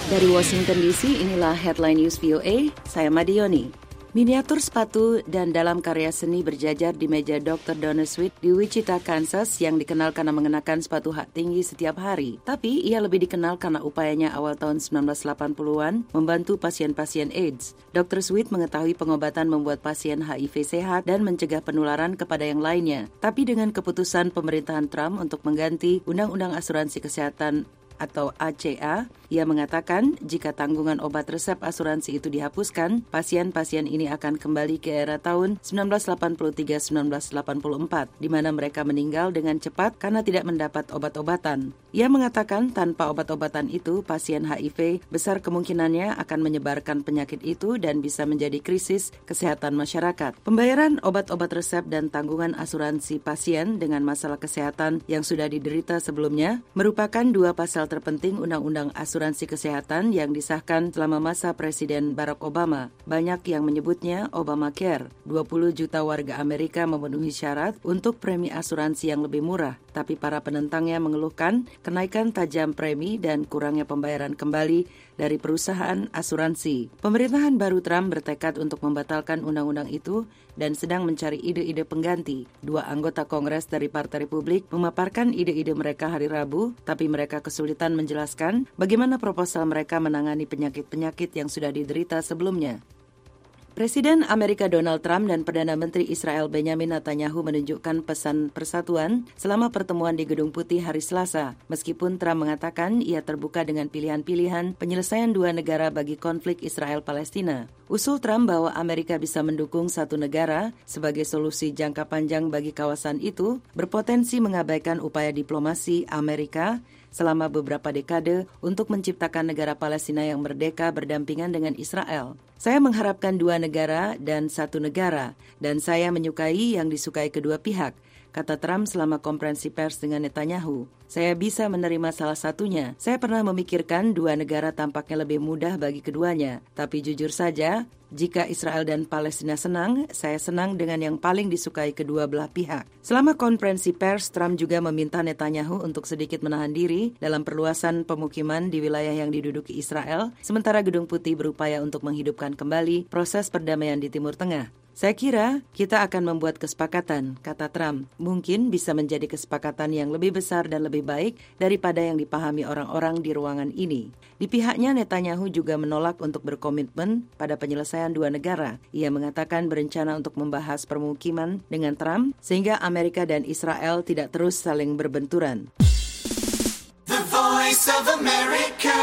Dari Washington DC, inilah Headline News VOA, saya Madioni. Miniatur sepatu dan dalam karya seni berjajar di meja Dr. Donna Sweet di Wichita, Kansas yang dikenal karena mengenakan sepatu hak tinggi setiap hari. Tapi ia lebih dikenal karena upayanya awal tahun 1980-an membantu pasien-pasien AIDS. Dr. Sweet mengetahui pengobatan membuat pasien HIV sehat dan mencegah penularan kepada yang lainnya. Tapi dengan keputusan pemerintahan Trump untuk mengganti Undang-Undang Asuransi Kesehatan atau ACA, ia mengatakan jika tanggungan obat resep asuransi itu dihapuskan, pasien-pasien ini akan kembali ke era tahun 1983-1984, di mana mereka meninggal dengan cepat karena tidak mendapat obat-obatan. Ia mengatakan tanpa obat-obatan itu, pasien HIV besar kemungkinannya akan menyebarkan penyakit itu dan bisa menjadi krisis kesehatan masyarakat. Pembayaran obat-obat resep dan tanggungan asuransi pasien dengan masalah kesehatan yang sudah diderita sebelumnya merupakan dua pasal terpenting Undang-Undang Asuransi Kesehatan yang disahkan selama masa Presiden Barack Obama. Banyak yang menyebutnya Obamacare. 20 juta warga Amerika memenuhi syarat untuk premi asuransi yang lebih murah, tapi para penentangnya mengeluhkan kenaikan tajam premi dan kurangnya pembayaran kembali dari perusahaan asuransi. Pemerintahan baru Trump bertekad untuk membatalkan undang-undang itu dan sedang mencari ide-ide pengganti. Dua anggota Kongres dari Partai Republik memaparkan ide-ide mereka hari Rabu, tapi mereka kesulitan menjelaskan bagaimana proposal mereka menangani penyakit-penyakit yang sudah diderita sebelumnya. Presiden Amerika Donald Trump dan Perdana Menteri Israel Benjamin Netanyahu menunjukkan pesan persatuan selama pertemuan di Gedung Putih hari Selasa. Meskipun Trump mengatakan ia terbuka dengan pilihan-pilihan penyelesaian dua negara bagi konflik Israel-Palestina. Usul Trump bahwa Amerika bisa mendukung satu negara sebagai solusi jangka panjang bagi kawasan itu berpotensi mengabaikan upaya diplomasi Amerika selama beberapa dekade untuk menciptakan negara Palestina yang merdeka berdampingan dengan Israel. Saya mengharapkan dua negara dan satu negara, dan saya menyukai yang disukai kedua pihak, kata Trump selama konferensi pers dengan Netanyahu. Saya bisa menerima salah satunya. Saya pernah memikirkan dua negara tampaknya lebih mudah bagi keduanya. Tapi jujur saja, jika Israel dan Palestina senang, saya senang dengan yang paling disukai kedua belah pihak. Selama konferensi pers, Trump juga meminta Netanyahu untuk sedikit menahan diri dalam perluasan pemukiman di wilayah yang diduduki Israel, sementara Gedung Putih berupaya untuk menghidupkan kembali proses perdamaian di Timur Tengah. Saya kira kita akan membuat kesepakatan, kata Trump. Mungkin bisa menjadi kesepakatan yang lebih besar dan lebih baik daripada yang dipahami orang-orang di ruangan ini. Di pihaknya, Netanyahu juga menolak untuk berkomitmen pada penyelesaian dua negara. Ia mengatakan berencana untuk membahas permukiman dengan Trump sehingga Amerika dan Israel tidak terus saling berbenturan. The Voice of America,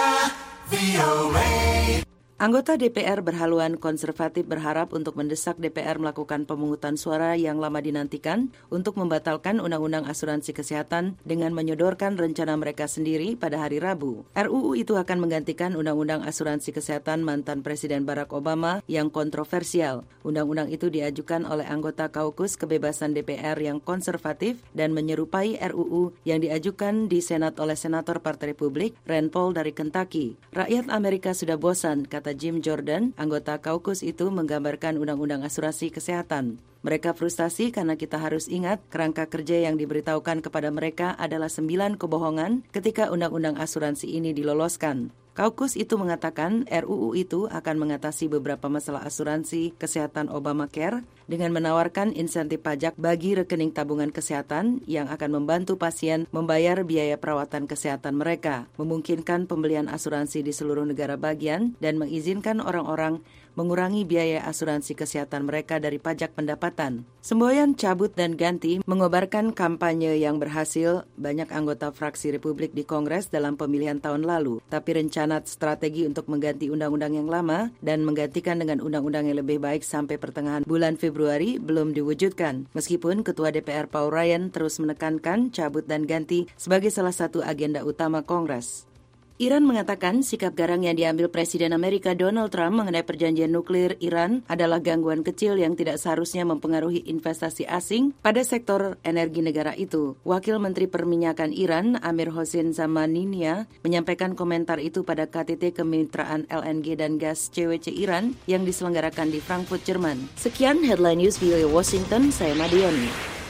VOA. Anggota DPR berhaluan konservatif berharap untuk mendesak DPR melakukan pemungutan suara yang lama dinantikan untuk membatalkan Undang-Undang Asuransi Kesehatan dengan menyodorkan rencana mereka sendiri pada hari Rabu. RUU itu akan menggantikan Undang-Undang Asuransi Kesehatan mantan Presiden Barack Obama yang kontroversial. Undang-undang itu diajukan oleh anggota Kaukus Kebebasan DPR yang konservatif dan menyerupai RUU yang diajukan di Senat oleh Senator Partai Republik Rand Paul dari Kentucky. Rakyat Amerika sudah bosan, kata Jim Jordan, anggota Kaukus itu menggambarkan Undang-Undang Asuransi Kesehatan. Mereka frustasi karena kita harus ingat kerangka kerja yang diberitahukan kepada mereka adalah 9 kebohongan ketika Undang-Undang Asuransi ini diloloskan. Kaukus itu mengatakan RUU itu akan mengatasi beberapa masalah asuransi kesehatan Obamacare dengan menawarkan insentif pajak bagi rekening tabungan kesehatan yang akan membantu pasien membayar biaya perawatan kesehatan mereka, memungkinkan pembelian asuransi di seluruh negara bagian, dan mengizinkan orang-orang mengurangi biaya asuransi kesehatan mereka dari pajak pendapatan. Semboyan cabut dan ganti mengobarkan kampanye yang berhasil banyak anggota fraksi Republik di Kongres dalam pemilihan tahun lalu, tapi rencana strategi untuk mengganti undang-undang yang lama dan menggantikan dengan undang-undang yang lebih baik sampai pertengahan bulan Februari belum diwujudkan. Meskipun Ketua DPR Paul Ryan terus menekankan cabut dan ganti sebagai salah satu agenda utama Kongres. Iran mengatakan sikap garang yang diambil Presiden Amerika Donald Trump mengenai perjanjian nuklir Iran adalah gangguan kecil yang tidak seharusnya mempengaruhi investasi asing pada sektor energi negara itu. Wakil Menteri Perminyakan Iran, Amir Hossein Zamaniniyah, menyampaikan komentar itu pada KTT Kemitraan LNG dan Gas CWC Iran yang diselenggarakan di Frankfurt, Jerman. Sekian Headline News VOA Washington, saya Madioni.